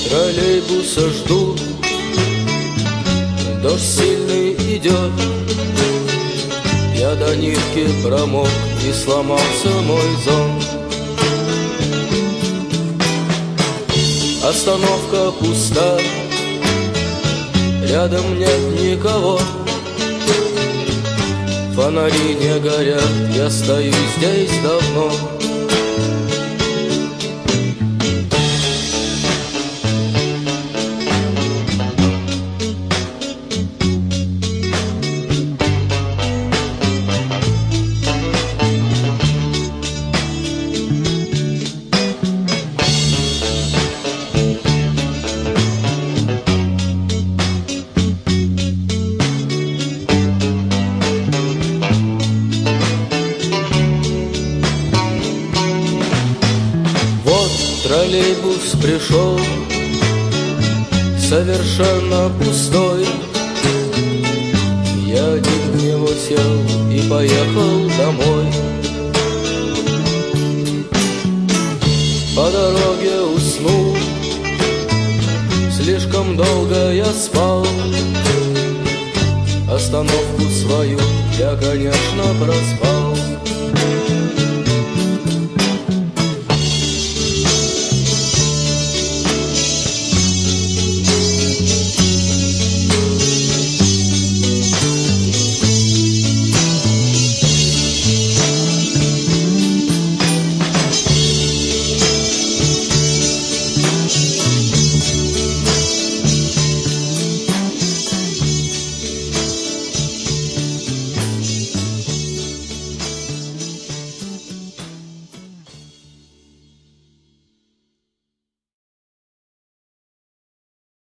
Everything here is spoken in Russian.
Троллейбуса жду, дождь сильный идет. Я до нитки промок и сломался мой зонт. Остановка пуста, рядом нет никого. Фонари не горят, я стою здесь давно. Троллейбус пришел, совершенно пустой. Я один в него сел и поехал домой. По дороге уснул, слишком долго я спал. Остановку свою я, конечно, проспал.